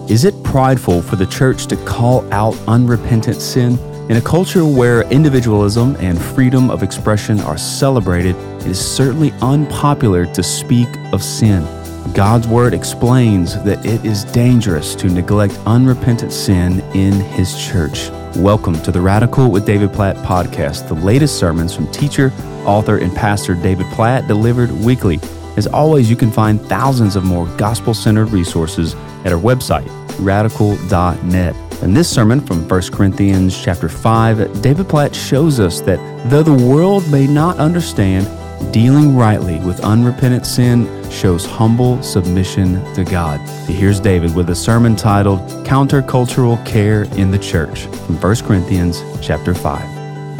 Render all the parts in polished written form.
Is it prideful for the church to call out unrepentant sin? In a culture where individualism and freedom of expression are celebrated, it is certainly unpopular to speak of sin. God's Word explains that it is dangerous to neglect unrepentant sin in His church. Welcome to the Radical with David Platt podcast, the latest sermons from teacher, author, and pastor David Platt, delivered weekly. As always, you can find thousands of more gospel-centered resources at our website, radical.net. In this sermon from 1 Corinthians chapter 5, David Platt shows us that though the world may not understand, dealing rightly with unrepentant sin shows humble submission to God. Here's David with a sermon titled Countercultural Care in the Church from 1 Corinthians chapter 5.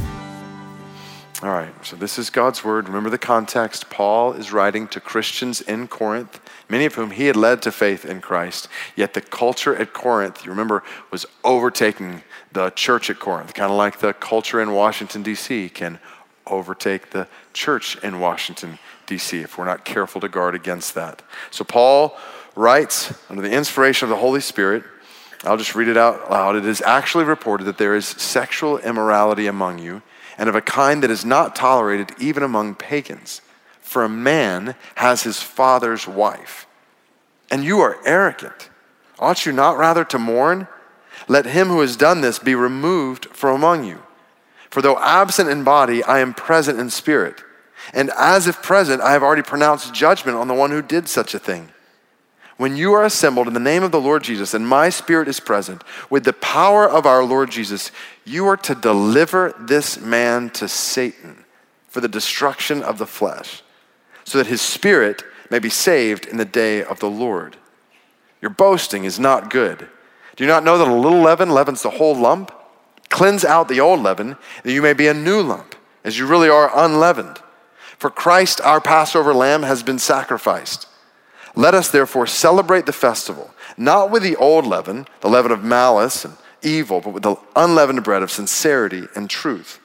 All right, so this is God's word. Remember the context. Paul is writing to Christians in Corinth, many of whom he had led to faith in Christ. Yet the culture at Corinth, you remember, was overtaking the church at Corinth, kind of like the culture in Washington, D.C. can overtake the church in Washington, D.C. if we're not careful to guard against that. So Paul writes under the inspiration of the Holy Spirit. I'll just read it out loud. It is actually reported that there is sexual immorality among you, and of a kind that is not tolerated even among pagans. For a man has his father's wife, and you are arrogant. Ought you not rather to mourn? Let him who has done this be removed from among you. For though absent in body, I am present in spirit. And as if present, I have already pronounced judgment on the one who did such a thing. When you are assembled in the name of the Lord Jesus, and my spirit is present, with the power of our Lord Jesus, you are to deliver this man to Satan for the destruction of the flesh, so that his spirit may be saved in the day of the Lord. Your boasting is not good. Do you not know that a little leaven leavens the whole lump? Cleanse out the old leaven, that you may be a new lump, as you really are unleavened. For Christ, our Passover lamb, has been sacrificed. Let us therefore celebrate the festival, not with the old leaven, the leaven of malice and evil, but with the unleavened bread of sincerity and truth.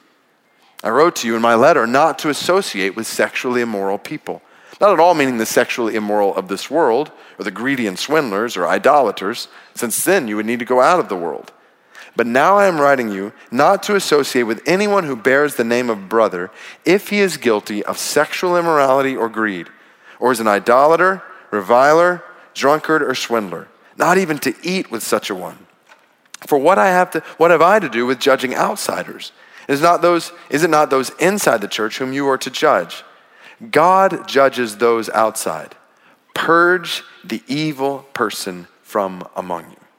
I wrote to you in my letter not to associate with sexually immoral people, not at all meaning the sexually immoral of this world, or the greedy and swindlers, or idolaters, since then you would need to go out of the world. But now I am writing you not to associate with anyone who bears the name of brother if he is guilty of sexual immorality or greed, or is an idolater, reviler, drunkard, or swindler, not even to eat with such a one. For what have I to do with judging outsiders? Is it not those inside the church whom you are to judge? God judges those outside. Purge the evil person from among you.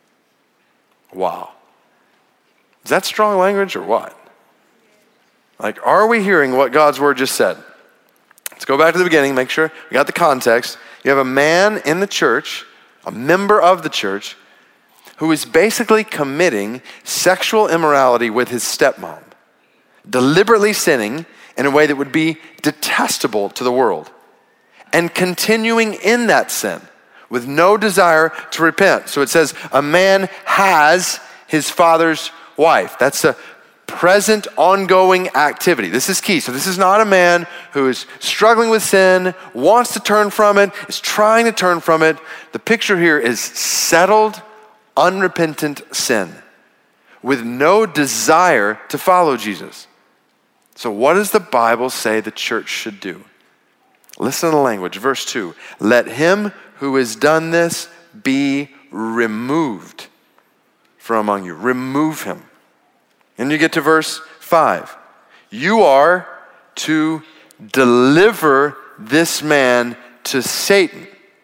Wow. Is that strong language or what? Like, are we hearing what God's word just said? Let's go back to the beginning, make sure we got the context. You have a man in the church, a member of the church, who is basically committing sexual immorality with his stepmom, deliberately sinning in a way that would be detestable to the world, and continuing in that sin with no desire to repent. So it says a man has his father's wife. That's a present, ongoing activity. This is key. So this is not a man who is struggling with sin, wants to turn from it, is trying to turn from it. The picture here is settled, unrepentant sin with no desire to follow Jesus. So what does the Bible say the church should do? Listen to the language. Verse 2, let him who has done this be removed from among you. Remove him. And you get to verse 5. You are to deliver this man to Satan.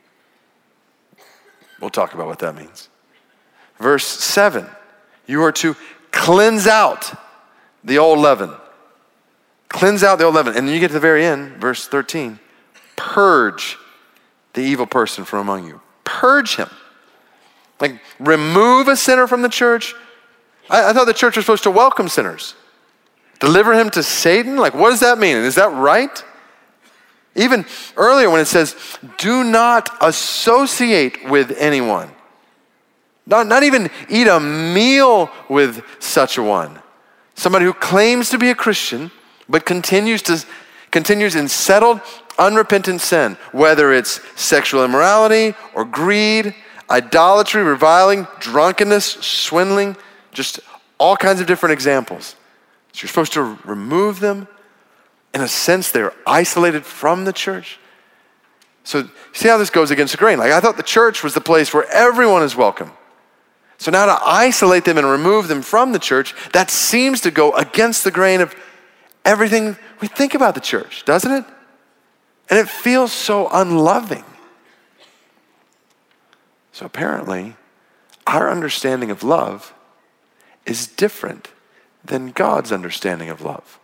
We'll talk about what that means. Verse 7. You are to cleanse out the old leaven. Cleanse out the old leaven. And then you get to the very end, verse 13. Purge the evil person from among you. Purge him. Like, remove a sinner from the church. I thought the church was supposed to welcome sinners. Deliver him to Satan? Like, what does that mean? And is that right? Even earlier when it says, do not associate with anyone. Not even eat a meal with such a one. Somebody who claims to be a Christian, but continues in settled, unrepentant sin, whether it's sexual immorality or greed, idolatry, reviling, drunkenness, swindling, just all kinds of different examples. So you're supposed to remove them. In a sense, they're isolated from the church. So see how this goes against the grain. Like, I thought the church was the place where everyone is welcome. So now to isolate them and remove them from the church, that seems to go against the grain of everything we think about the church, doesn't it? And it feels so unloving. So apparently, our understanding of love is different than God's understanding of love.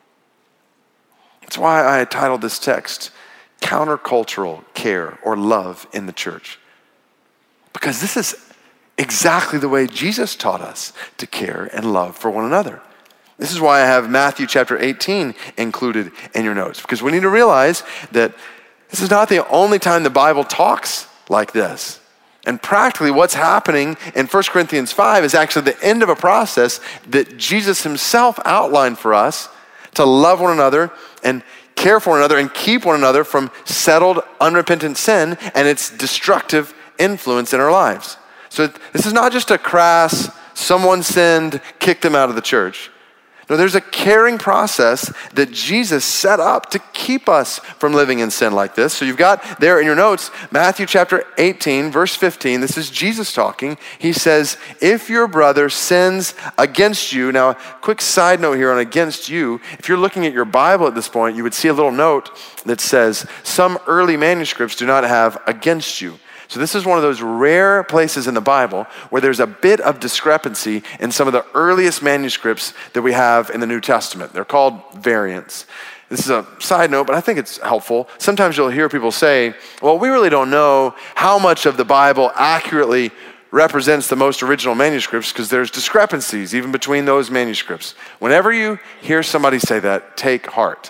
That's why I titled this text, Countercultural Care or Love in the Church. Because this is exactly the way Jesus taught us to care and love for one another. This is why I have Matthew chapter 18 included in your notes, because we need to realize that this is not the only time the Bible talks like this. And practically what's happening in 1 Corinthians 5 is actually the end of a process that Jesus himself outlined for us to love one another and care for one another and keep one another from settled, unrepentant sin and its destructive influence in our lives. So this is not just a crass, someone sinned, kick them out of the church. No, there's a caring process that Jesus set up to keep us from living in sin like this. So you've got there in your notes, Matthew chapter 18, verse 15. This is Jesus talking. He says, if your brother sins against you. Now, quick side note here on against you. If you're looking at your Bible at this point, you would see a little note that says, some early manuscripts do not have against you. So this is one of those rare places in the Bible where there's a bit of discrepancy in some of the earliest manuscripts that we have in the New Testament. They're called variants. This is a side note, but I think it's helpful. Sometimes you'll hear people say, well, we really don't know how much of the Bible accurately represents the most original manuscripts because there's discrepancies even between those manuscripts. Whenever you hear somebody say that, take heart.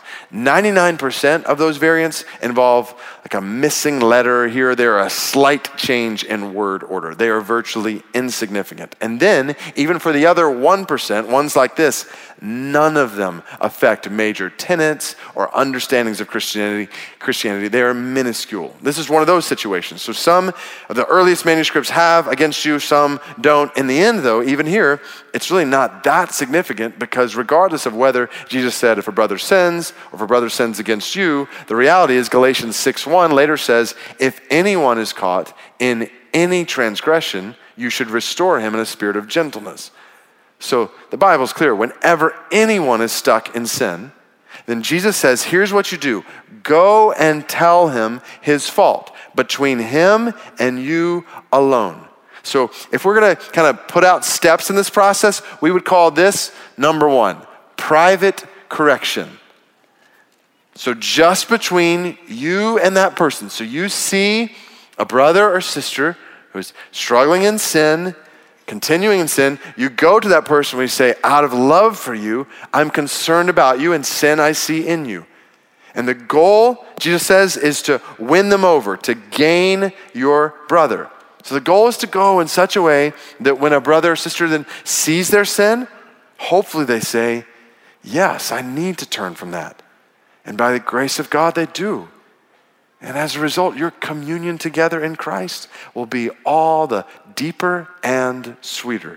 99% of those variants involve like a missing letter here or there, a slight change in word order. They are virtually insignificant. And then, even for the other 1%, ones like this, none of them affect major tenets or understandings of Christianity. They are minuscule. This is one of those situations. So some of the earliest manuscripts have against you, some don't. In the end, though, even here, it's really not that significant because regardless of whether Jesus said if a brother sins or if a brother sins against you, the reality is Galatians 6:1 later says, if anyone is caught in any transgression, you should restore him in a spirit of gentleness. So the Bible's clear. Whenever anyone is stuck in sin, then Jesus says, here's what you do. Go and tell him his fault between him and you alone. So if we're going to kind of put out steps in this process, we would call this, number one, private correction. So just between you and that person. So you see a brother or sister who's struggling in sin, continuing in sin, you go to that person and you say, out of love for you, I'm concerned about you and sin I see in you. And the goal, Jesus says, is to win them over, to gain your brother. So the goal is to go in such a way that when a brother or sister then sees their sin, hopefully they say, yes, I need to turn from that. And by the grace of God, they do. And as a result, your communion together in Christ will be all the deeper and sweeter.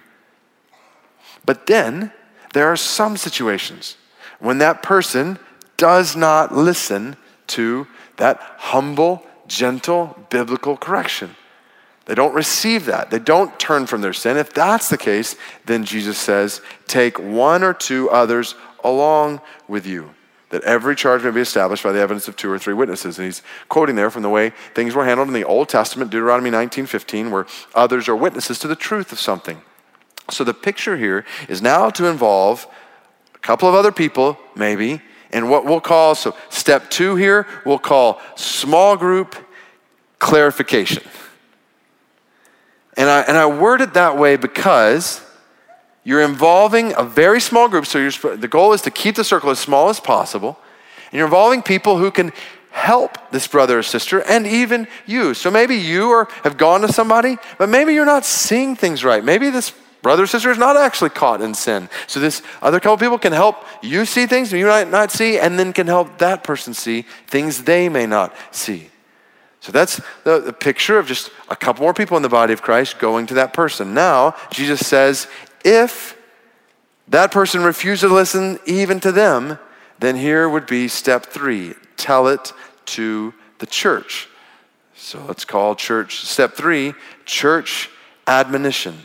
But then there are some situations when that person does not listen to that humble, gentle, biblical correction. They don't receive that. They don't turn from their sin. If that's the case, then Jesus says, take one or two others along with you, that every charge may be established by the evidence of two or three witnesses. And he's quoting there from the way things were handled in the Old Testament, Deuteronomy 19:15, where others are witnesses to the truth of something. So the picture here is now to involve a couple of other people, maybe, and what we'll call, so step 2 here, we'll call small group clarification. And I word it that way because you're involving a very small group, so the goal is to keep the circle as small as possible, and you're involving people who can help this brother or sister, and even you. So maybe you have gone to somebody, but maybe you're not seeing things right. Maybe this brother or sister is not actually caught in sin. So this other couple people can help you see things you might not see, and then can help that person see things they may not see. So that's the picture of just a couple more people in the body of Christ going to that person. Now, Jesus says, if that person refuses to listen even to them, then here would be step 3, tell it to the church. So let's call step 3, church admonition.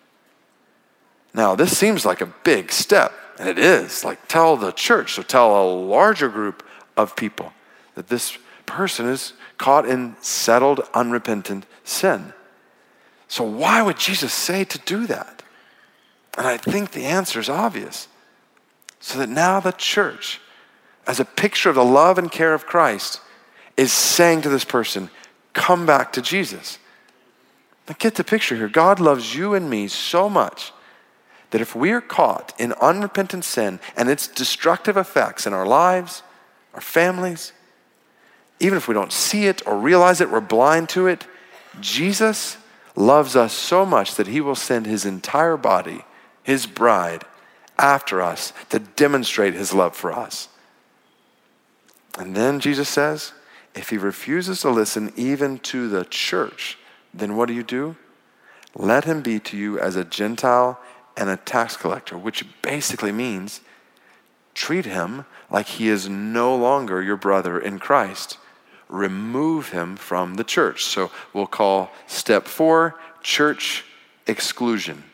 Now, this seems like a big step, and it is. Like, tell the church, so tell a larger group of people that this person is caught in settled, unrepentant sin. So why would Jesus say to do that? And I think the answer is obvious. So that now the church, as a picture of the love and care of Christ, is saying to this person, come back to Jesus. Now get the picture here. God loves you and me so much that if we are caught in unrepentant sin and its destructive effects in our lives, our families, even if we don't see it or realize it, we're blind to it, Jesus loves us so much that he will send his entire body, his bride, after us to demonstrate his love for us. And then Jesus says, if he refuses to listen even to the church, then what do? Let him be to you as a Gentile and a tax collector, which basically means treat him like he is no longer your brother in Christ. Remove him from the church. So we'll call step 4, church exclusion.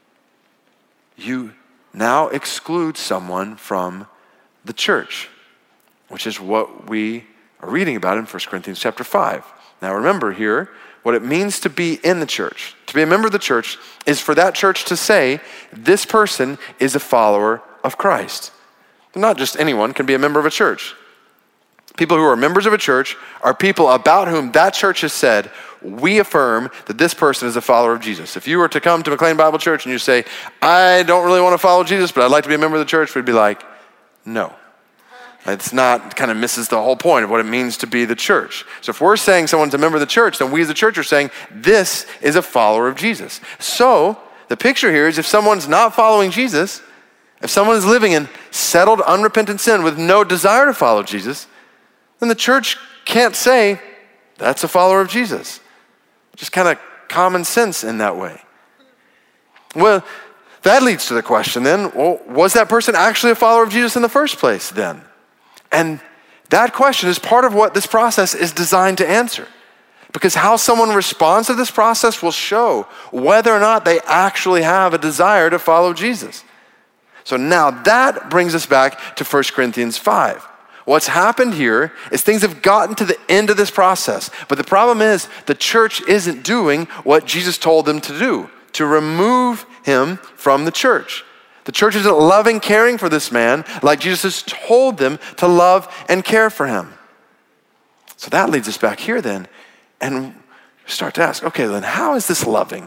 You now exclude someone from the church, which is what we are reading about in 1 Corinthians chapter 5. Now remember here, what it means to be in the church, to be a member of the church, is for that church to say, this person is a follower of Christ. Not just anyone can be a member of a church. People who are members of a church are people about whom that church has said, we affirm that this person is a follower of Jesus. If you were to come to McLean Bible Church and you say, I don't really want to follow Jesus, but I'd like to be a member of the church, we'd be like, no. It's not, kind of misses the whole point of what it means to be the church. So if we're saying someone's a member of the church, then we as the church are saying, this is a follower of Jesus. So the picture here is if someone's not following Jesus, if someone is living in settled, unrepentant sin with no desire to follow Jesus, then the church can't say, that's a follower of Jesus. Just kind of common sense in that way. Well, that leads to the question then, well, was that person actually a follower of Jesus in the first place then? And that question is part of what this process is designed to answer. Because how someone responds to this process will show whether or not they actually have a desire to follow Jesus. So now that brings us back to 1 Corinthians 5. What's happened here is things have gotten to the end of this process. But the problem is the church isn't doing what Jesus told them to do, to remove him from the church. The church isn't loving, caring for this man like Jesus has told them to love and care for him. So that leads us back here then, and start to ask, okay, then how is this loving?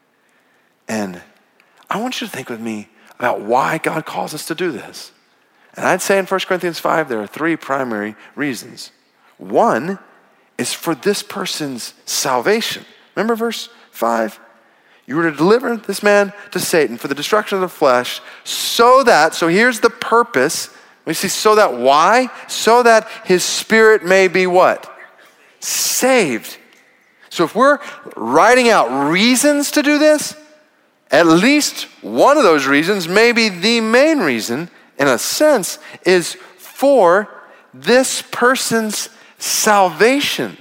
And I want you to think with me about why God calls us to do this. And I'd say in 1 Corinthians 5, there are 3 primary reasons. One is for this person's salvation. Remember verse 5? You were to deliver this man to Satan for the destruction of the flesh so here's the purpose. We see so that why? So that his spirit may be what? Saved. So if we're writing out reasons to do this, at least one of those reasons, maybe the main reason, in a sense, is for this person's salvation.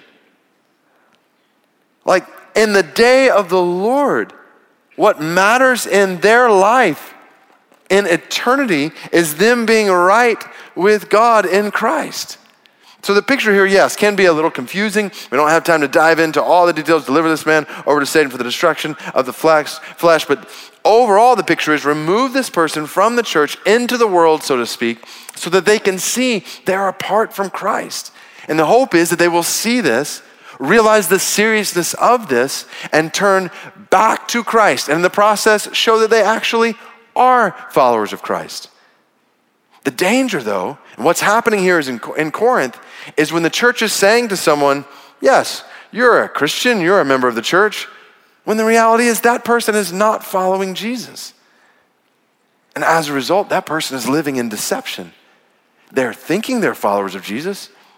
Like in the day of the Lord, what matters in their life in eternity is them being right with God in Christ. So the picture here, yes, can be a little confusing. We don't have time to dive into all the details. Deliver this man over to Satan for the destruction of the flesh. But overall, the picture is remove this person from the church into the world, so to speak, so that they can see they're apart from Christ. And the hope is that they will see this, realize the seriousness of this, and turn back to Christ. And in the process, show that they actually are followers of Christ. The danger, though, and what's happening here is in Corinth, is when the church is saying to someone, yes, you're a Christian, you're a member of the church, when the reality is that person is not following Jesus. And as a result, that person is living in deception. They're thinking they're followers of Jesus.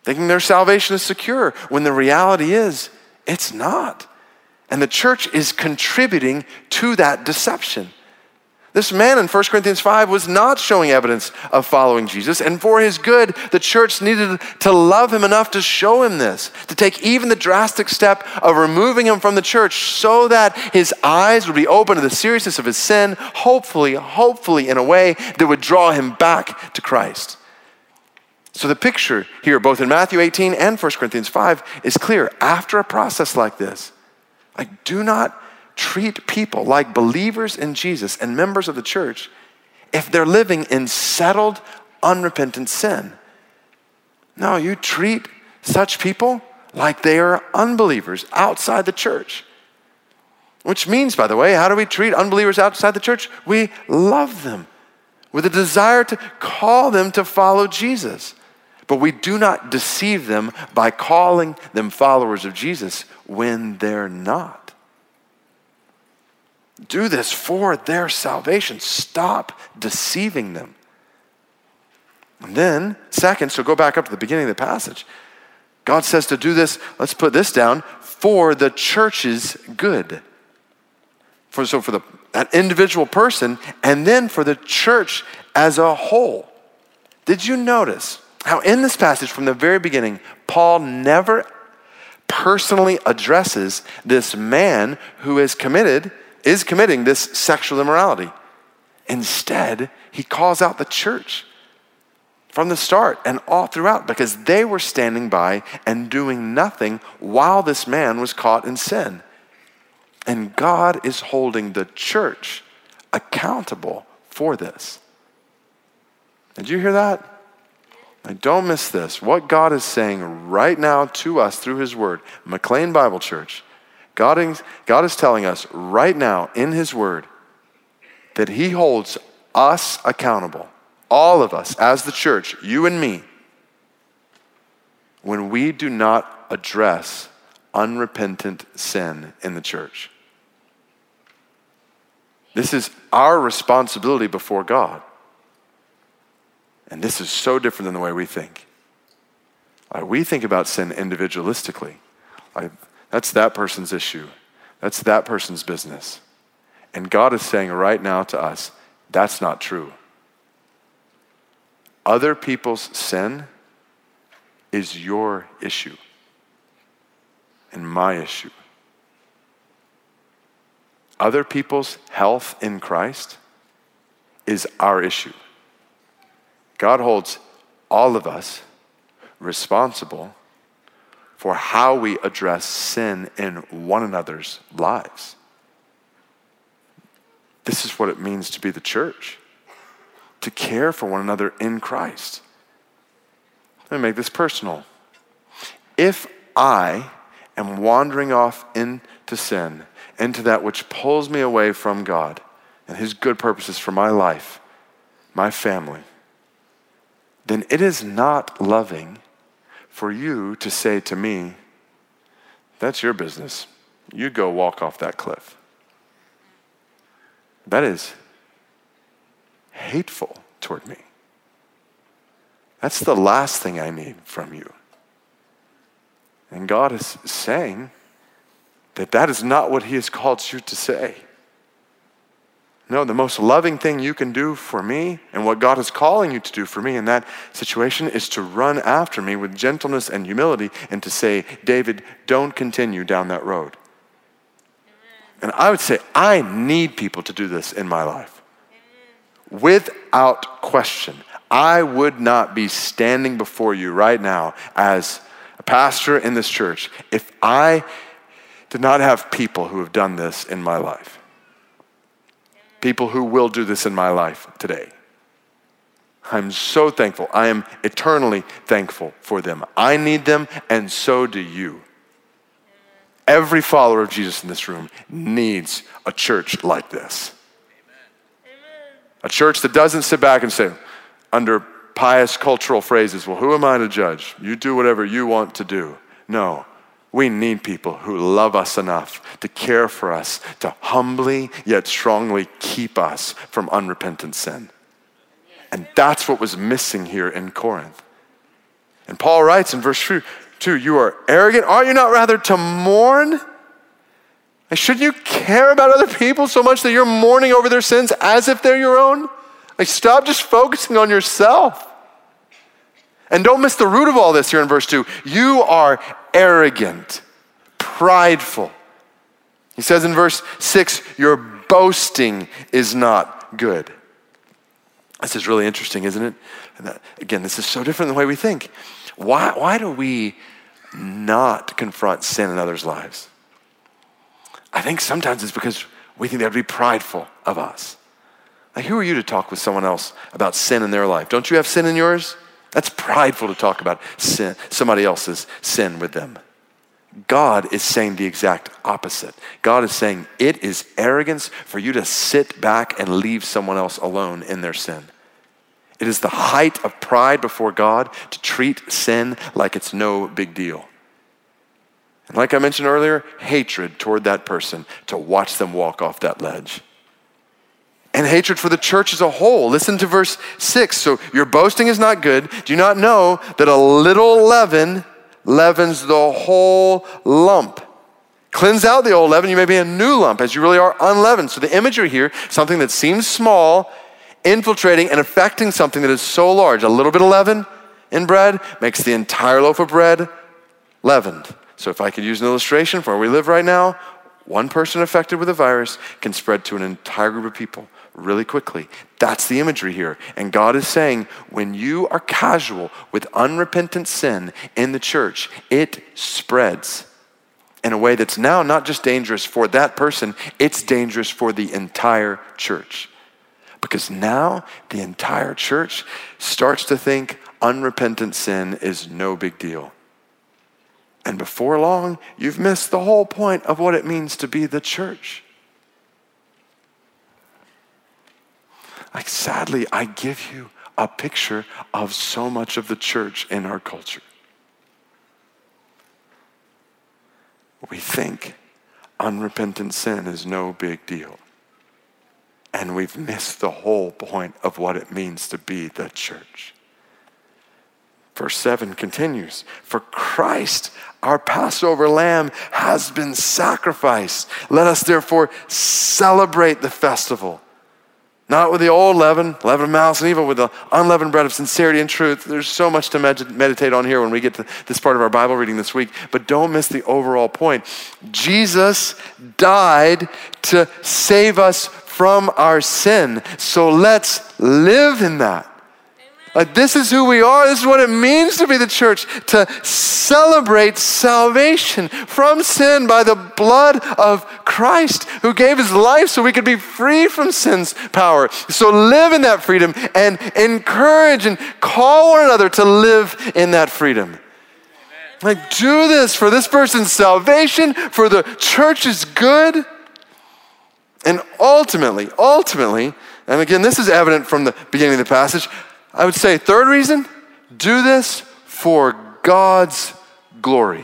thinking their salvation is secure, when the reality is, it's not. And the church is contributing to that deception. This man in 1 Corinthians 5 was not showing evidence of following Jesus, and for his good, the church needed to love him enough to show him this, to take even the drastic step of removing him from the church so that his eyes would be open to the seriousness of his sin, hopefully in a way that would draw him back to Christ. So the picture here, both in Matthew 18 and 1 Corinthians 5, is clear. After a process like this, do not treat people like believers in Jesus and members of the church if they're living in settled, unrepentant sin. No, you treat such people like they are unbelievers outside the church. Which means, by the way, how do we treat unbelievers outside the church? We love them with a desire to call them to follow Jesus. But we do not deceive them by calling them followers of Jesus when they're not. Do this for their salvation. Stop deceiving them. And then, second, so go back up to the beginning of the passage. God says to do this, let's put this down, for the church's good. For that individual person, and then for the church as a whole. Did you notice how in this passage from the very beginning, Paul never personally addresses this man who is committing this sexual immorality? Instead, he calls out the church from the start and all throughout because they were standing by and doing nothing while this man was caught in sin. And God is holding the church accountable for this. Did you hear that? Don't miss this. What God is saying right now to us through his word, McLean Bible Church, God is telling us right now in his word that he holds us accountable, all of us as the church, you and me, when we do not address unrepentant sin in the church. This is our responsibility before God. And this is so different than the way we think. We think about sin individualistically. That's that person's issue. That's that person's business. And God is saying right now to us, that's not true. Other people's sin is your issue and my issue. Other people's health in Christ is our issue. God holds all of us responsible for how we address sin in one another's lives. This is what it means to be the church, to care for one another in Christ. Let me make this personal. If I am wandering off into sin, into that which pulls me away from God and his good purposes for my life, my family, then it is not loving for you to say to me, that's your business. You go walk off that cliff. That is hateful toward me. That's the last thing I need from you. And God is saying that is not what he has called you to say. No, the most loving thing you can do for me and what God is calling you to do for me in that situation is to run after me with gentleness and humility and to say, David, don't continue down that road. And I would say, I need people to do this in my life. Without question, I would not be standing before you right now as a pastor in this church if I did not have people who have done this in my life. People who will do this in my life today. I'm so thankful. I am eternally thankful for them. I need them, and so do you. Every follower of Jesus in this room needs a church like this. A church that doesn't sit back and say, under pious cultural phrases, well, who am I to judge? You do whatever you want to do. No. We need people who love us enough to care for us, to humbly yet strongly keep us from unrepentant sin. And that's what was missing here in Corinth. And Paul writes in verse 2, you are arrogant. Are you not rather to mourn? Like, shouldn't you care about other people so much that you're mourning over their sins as if they're your own? Like, stop just focusing on yourself. And don't miss the root of all this here in verse 2. You are arrogant, prideful. He says in verse 6, your boasting is not good. This is really interesting, isn't it? And again, this is so different than the way we think. Why do we not confront sin in others' lives? I think sometimes it's because we think that would be prideful of us. Like, who are you to talk with someone else about sin in their life? Don't you have sin in yours? That's prideful to talk about sin, somebody else's sin with them. God is saying the exact opposite. God is saying it is arrogance for you to sit back and leave someone else alone in their sin. It is the height of pride before God to treat sin like it's no big deal. And like I mentioned earlier, hatred toward that person to watch them walk off that ledge. And hatred for the church as a whole. Listen to verse 6. So your boasting is not good. Do you not know that a little leaven leavens the whole lump? Cleanse out the old leaven, you may be a new lump as you really are unleavened. So the imagery here, something that seems small, infiltrating and affecting something that is so large. A little bit of leaven in bread makes the entire loaf of bread leavened. So if I could use an illustration for where we live right now, one person affected with a virus can spread to an entire group of people really quickly. That's the imagery here. And God is saying, when you are casual with unrepentant sin in the church, it spreads in a way that's now not just dangerous for that person, it's dangerous for the entire church. Because now the entire church starts to think unrepentant sin is no big deal. And before long, you've missed the whole point of what it means to be the church. Like, sadly, I give you a picture of so much of the church in our culture. We think unrepentant sin is no big deal. And we've missed the whole point of what it means to be the church. Verse 7 continues, for Christ, our Passover lamb, has been sacrificed. Let us therefore celebrate the festival. Not with the old leaven of malice and evil, with the unleavened bread of sincerity and truth. There's so much to meditate on here when we get to this part of our Bible reading this week. But don't miss the overall point. Jesus died to save us from our sin. So let's live in that. Like, this is who we are. This is what it means to be the church, to celebrate salvation from sin by the blood of Christ, who gave his life so we could be free from sin's power. So live in that freedom and encourage and call one another to live in that freedom. Amen. Like, do this for this person's salvation, for the church's good. And ultimately, and again, this is evident from the beginning of the passage, I would say, third reason, do this for God's glory.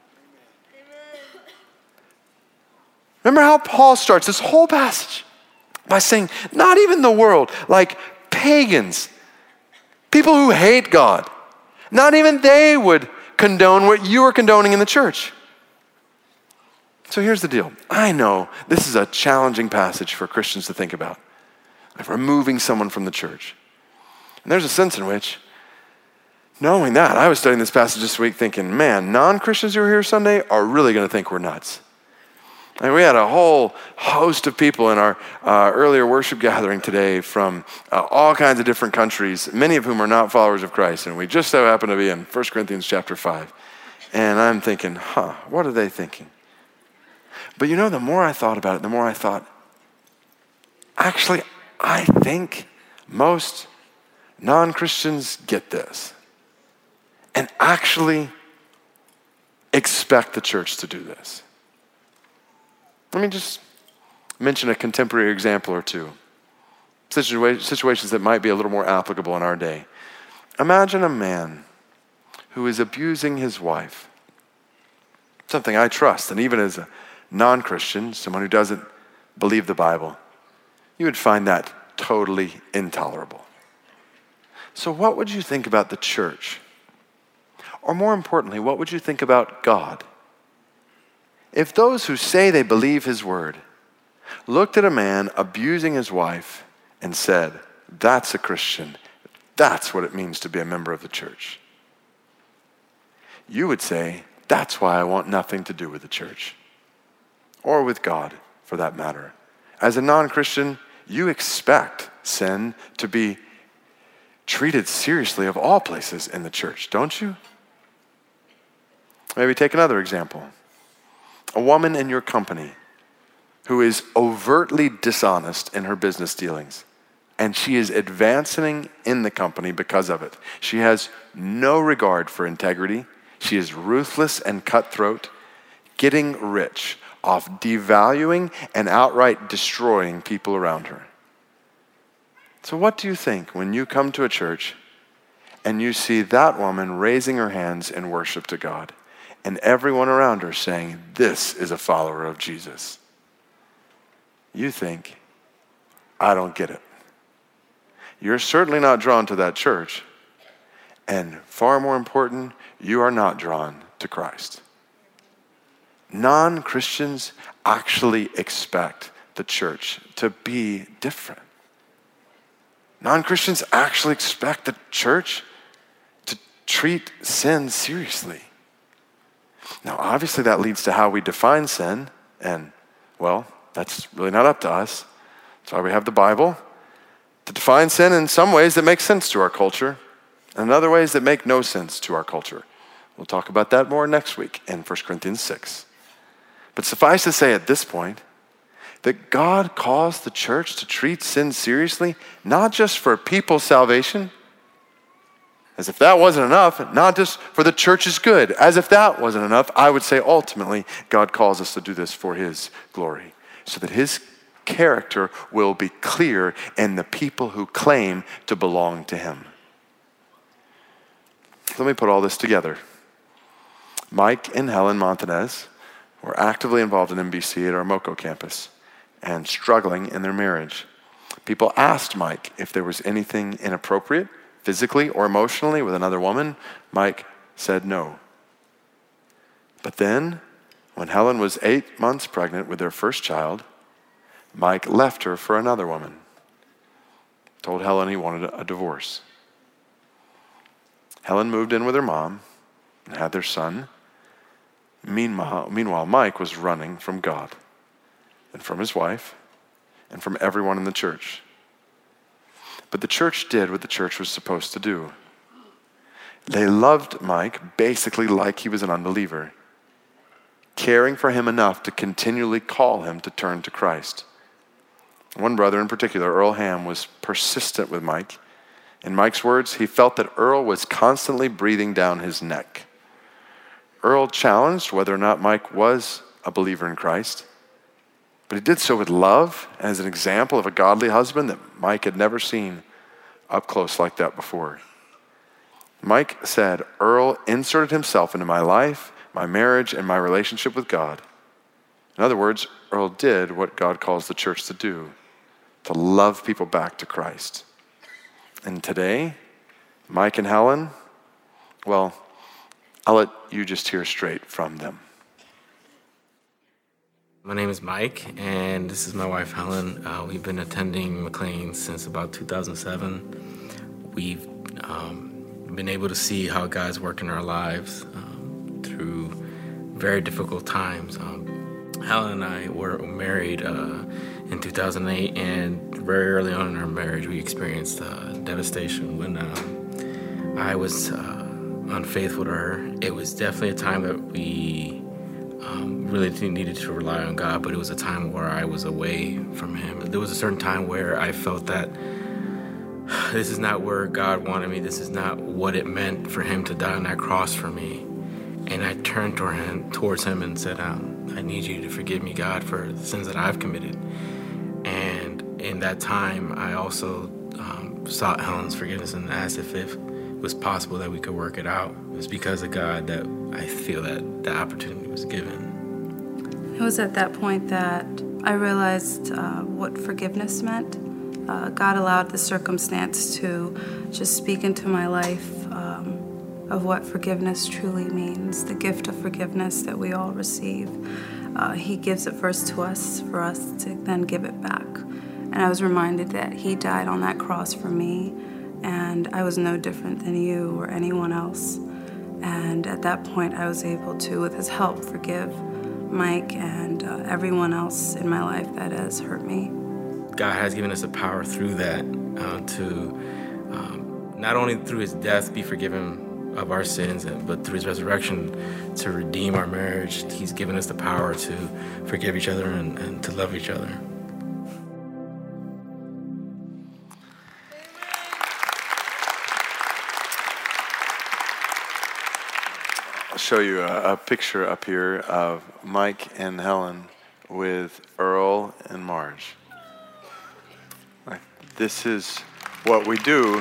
Remember how Paul starts this whole passage by saying, not even the world, like pagans, people who hate God, not even they would condone what you are condoning in the church. So here's the deal. I know this is a challenging passage for Christians to think about, like removing someone from the church. And there's a sense in which, knowing that, I was studying this passage this week thinking, man, non-Christians who are here Sunday are really going to think we're nuts. And we had a whole host of people in our earlier worship gathering today from all kinds of different countries, many of whom are not followers of Christ. And we just so happen to be in 1 Corinthians chapter 5. And I'm thinking, what are they thinking? But the more I thought about it, the more I thought, actually, I think most non-Christians get this and actually expect the church to do this. Let me just mention a contemporary example or two. Situations that might be a little more applicable in our day. Imagine a man who is abusing his wife. Something I trust, and even as a non-Christian, someone who doesn't believe the Bible, you would find that totally intolerable. So what would you think about the church Or more importantly, what would you think about God? If those who say they believe his word looked at a man abusing his wife and said, that's a Christian, that's what it means to be a member of the church, you would say, that's why I want nothing to do with the church, or with God, for that matter. As a non-Christian, you expect sin to be treated seriously of all places in the church, don't you? Maybe take another example. A woman in your company who is overtly dishonest in her business dealings, and she is advancing in the company because of it. She has no regard for integrity. She is ruthless and cutthroat, getting rich off devaluing and outright destroying people around her. So what do you think when you come to a church and you see that woman raising her hands in worship to God and everyone around her saying, this is a follower of Jesus? You think, I don't get it. You're certainly not drawn to that church. And far more important, you are not drawn to Christ. Non-Christians actually expect the church to be different. Non-Christians actually expect the church to treat sin seriously. Now, obviously that leads to how we define sin, and, well, that's really not up to us. That's why we have the Bible to define sin in some ways that make sense to our culture, and in other ways that make no sense to our culture. We'll talk about that more next week in 1 Corinthians 6. But suffice to say at this point that God calls the church to treat sin seriously, not just for people's salvation, as if that wasn't enough, not just for the church's good, as if that wasn't enough. I would say ultimately God calls us to do this for his glory, so that his character will be clear in the people who claim to belong to him. Let me put all this together. Mike and Helen Montanez were actively involved in MBC at our Moco campus and struggling in their marriage. People asked Mike if there was anything inappropriate, physically or emotionally, with another woman. Mike said no. But then, when Helen was 8 months pregnant with their first child, Mike left her for another woman. Told Helen he wanted a divorce. Helen moved in with her mom and had their son. Meanwhile, Mike was running from God and from his wife and from everyone in the church. But the church did what the church was supposed to do. They loved Mike basically like he was an unbeliever, caring for him enough to continually call him to turn to Christ. One brother in particular, Earl Ham, was persistent with Mike. In Mike's words, he felt that Earl was constantly breathing down his neck. Earl challenged whether or not Mike was a believer in Christ, but he did so with love as an example of a godly husband that Mike had never seen up close like that before. Mike said, Earl inserted himself into my life, my marriage, and my relationship with God. In other words, Earl did what God calls the church to do, to love people back to Christ. And today, Mike and Helen, well, I'll let you just hear straight from them. My name is Mike, and this is my wife, Helen. We've been attending McLean since about 2007. We've been able to see how God's worked in our lives through very difficult times. Helen and I were married in 2008, and very early on in our marriage, we experienced devastation when I was unfaithful to her. It was definitely a time that we really needed to rely on God, but it was a time where I was away from him. There was a certain time where I felt that this is not where God wanted me. This is not what it meant for him to die on that cross for me. And I turned towards him and said, I need you to forgive me, God, for the sins that I've committed. And in that time, I also sought Helen's forgiveness and asked if it was possible that we could work it out. It was because of God that I feel that the opportunity was given. It was at that point that I realized what forgiveness meant. God allowed the circumstance to just speak into my life of what forgiveness truly means, the gift of forgiveness that we all receive. He gives it first to us, for us to then give it back. And I was reminded that He died on that cross for me, and I was no different than you or anyone else. And at that point, I was able to, with His help, forgive Mike and everyone else in my life that has hurt me. God has given us the power through that to not only through His death be forgiven of our sins, but through His resurrection to redeem our marriage. He's given us the power to forgive each other and to love each other. I'll show you a picture up here of Mike and Helen with Earl and Marge. This is what we do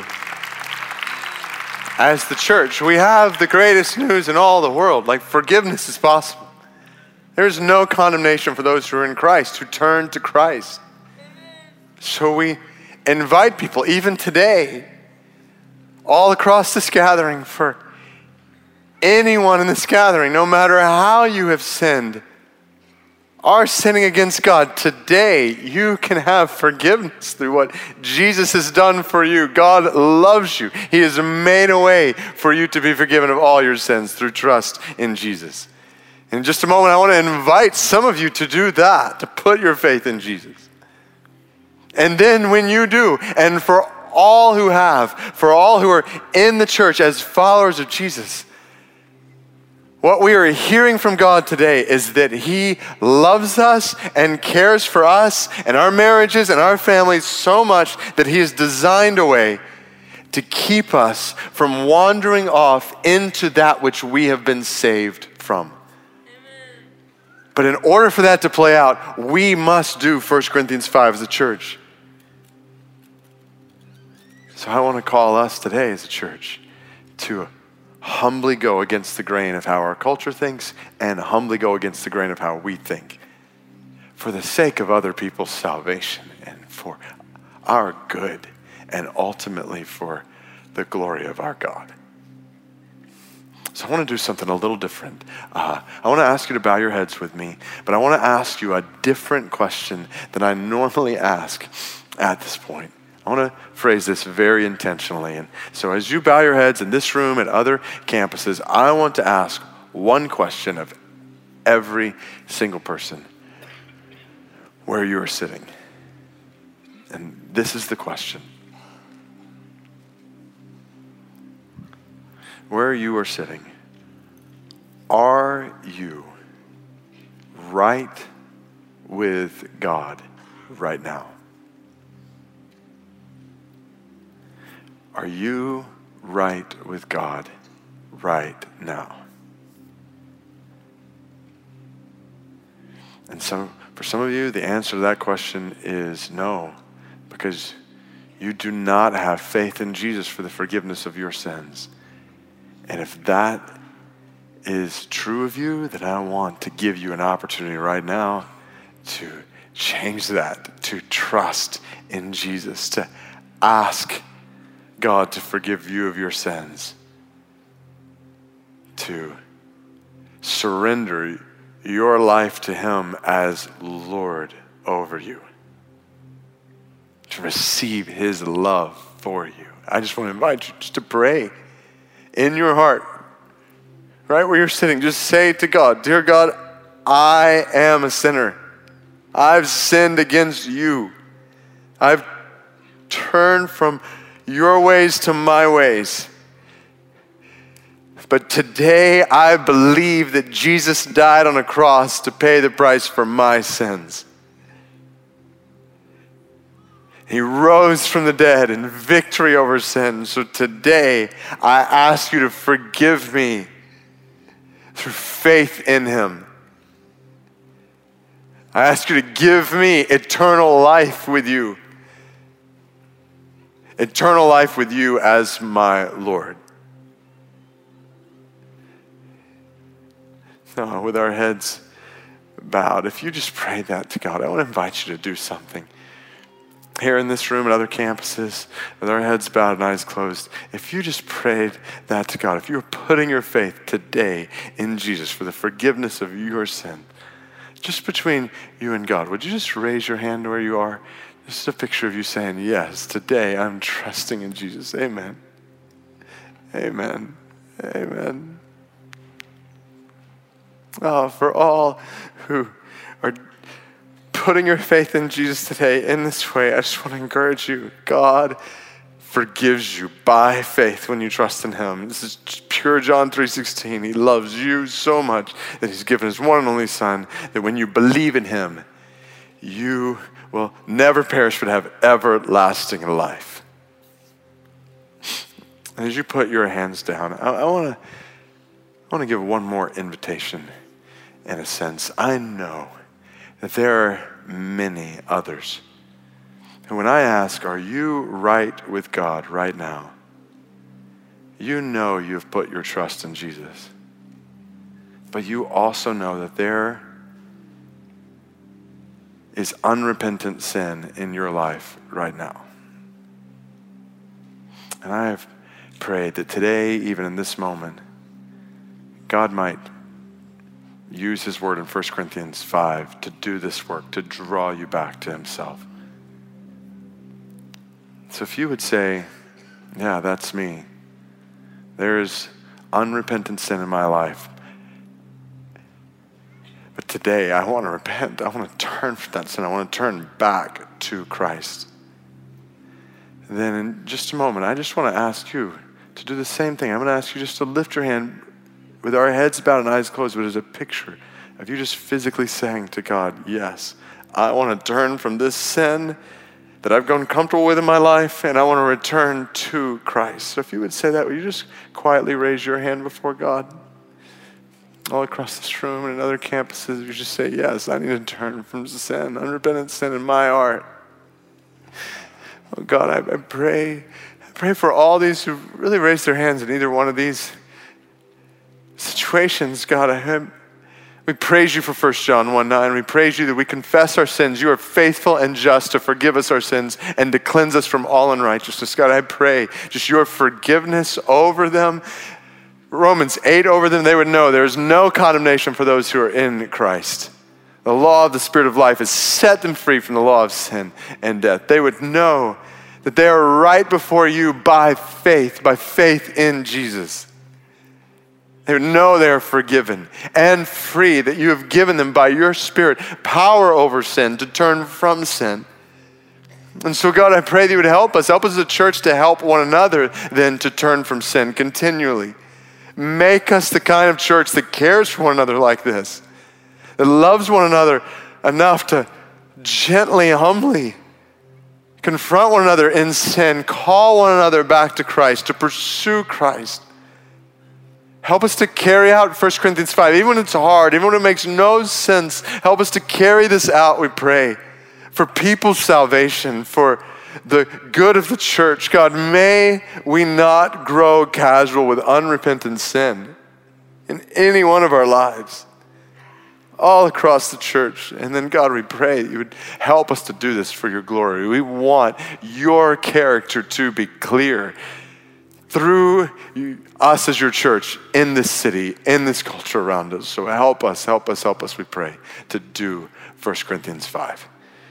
as the church. We have the greatest news in all the world. Like, forgiveness is possible. There's no condemnation for those who are in Christ, who turn to Christ. So we invite people, even today, all across this gathering, for anyone in this gathering, no matter how you have sinned, are sinning against God, today you can have forgiveness through what Jesus has done for you. God loves you. He has made a way for you to be forgiven of all your sins through trust in Jesus. In just a moment, I want to invite some of you to do that, to put your faith in Jesus. And then when you do, and for all who have, for all who are in the church as followers of Jesus, what we are hearing from God today is that He loves us and cares for us and our marriages and our families so much that He has designed a way to keep us from wandering off into that which we have been saved from. Amen. But in order for that to play out, we must do 1 Corinthians 5 as a church. So I want to call us today as a church to humbly go against the grain of how our culture thinks and humbly go against the grain of how we think for the sake of other people's salvation and for our good and ultimately for the glory of our God. So I want to do something a little different. I want to ask you to bow your heads with me, but I want to ask you a different question than I normally ask at this point. I want to phrase this very intentionally. And so as you bow your heads in this room and other campuses, I want to ask one question of every single person where you are sitting. And this is the question. Where you are sitting, are you right with God right now? Are you right with God right now? And so for some of you, the answer to that question is no, because you do not have faith in Jesus for the forgiveness of your sins. And if that is true of you, then I want to give you an opportunity right now to change that, to trust in Jesus, to ask God to forgive you of your sins, to surrender your life to Him as Lord over you, to receive His love for you. I just want to invite you just to pray in your heart, right where you're sitting. Just say to God, "Dear God, I am a sinner. I've sinned against you. I've turned from your ways to my ways. But today I believe that Jesus died on a cross to pay the price for my sins. He rose from the dead in victory over sin. So today I ask you to forgive me through faith in Him. I ask you to give me eternal life with you. Eternal life with you as my Lord." Now, with our heads bowed, if you just pray that to God, I want to invite you to do something. here in this room and other campuses, with our heads bowed and eyes closed, if you just prayed that to God, if you were putting your faith today in Jesus for the forgiveness of your sin, just between you and God, would you just raise your hand where you are? Just a picture of you saying, yes, today I'm trusting in Jesus. Amen. Amen. Amen. Oh, for all who are putting your faith in Jesus today in this way, I just want to encourage you. God forgives you by faith when you trust in him. This is pure John 3:16. He loves you so much that he's given his one and only son, that when you believe in him, you will never perish but have everlasting life. And as you put your hands down, I want to give one more invitation in a sense. I know that there are many others who, when I ask, are you right with God right now? You know you've put your trust in Jesus. But you also know that there is unrepentant sin in your life right now. And I have prayed that today, even in this moment, God might use his word in 1 Corinthians 5 to do this work, to draw you back to himself. So if you would say, yeah, that's me. There's unrepentant sin in my life. But today I want to repent. I want to turn from that sin. I want to turn back to Christ. And then in just a moment, I just want to ask you to do the same thing. I'm going to ask you just to lift your hand with our heads bowed and eyes closed, but as a picture of you just physically saying to God, yes, I want to turn from this sin that I've grown comfortable with in my life, and I want to return to Christ. So if you would say that, would you just quietly raise your hand before God? All across this room and in other campuses, you just say, yes, I need to turn from sin, unrepentant sin in my heart. Oh God, I pray for all these who really raised their hands in either one of these situations. God, we praise you for 1 John 1:9. We praise you that we confess our sins. You are faithful and just to forgive us our sins and to cleanse us from all unrighteousness. God, I pray just your forgiveness over them. Romans 8 over them, they would know there is no condemnation for those who are in Christ. The law of the Spirit of life has set them free from the law of sin and death. They would know that they are right before you by faith in Jesus. They would know they are forgiven and free, that you have given them by your Spirit power over sin, to turn from sin. And so God, I pray that you would help us as a church to help one another then to turn from sin continually. Make us the kind of church that cares for one another like this, that loves one another enough to gently, humbly confront one another in sin, call one another back to Christ, to pursue Christ. Help us to carry out 1 Corinthians 5, even when it's hard, even when it makes no sense. Help us to carry this out, we pray, for people's salvation, for the good of the church. God, may we not grow casual with unrepentant sin in any one of our lives, all across the church. And then God, we pray that you would help us to do this for your glory. We want your character to be clear through us as your church in this city, in this culture around us. So help us, we pray, to do 1 Corinthians 5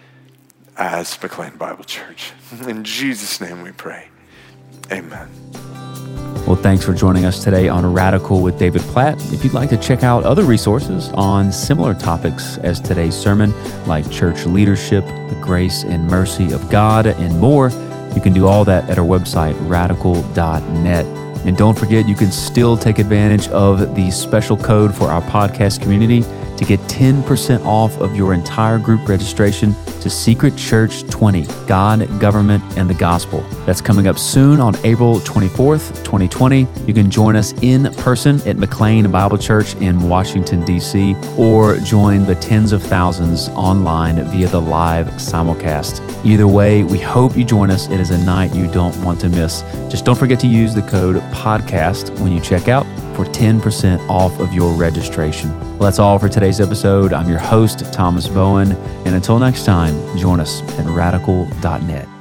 as McLean Bible Church. In Jesus' name we pray. Amen. Well, thanks for joining us today on Radical with David Platt. If you'd like to check out other resources on similar topics as today's sermon, like church leadership, the grace and mercy of God, and more, you can do all that at our website, radical.net. And don't forget, you can still take advantage of the special code for our podcast community to get 10% off of your entire group registration to Secret Church 20, God, Government, and the Gospel. That's coming up soon on April 24th, 2020. You can join us in person at McLean Bible Church in Washington, D.C., or join the tens of thousands online via the live simulcast. Either way, we hope you join us. It is a night you don't want to miss. Just don't forget to use the code PODCAST when you check out. for 10% off of your registration. Well, that's all for today's episode. I'm your host, Thomas Bowen. And until next time, join us at radical.net.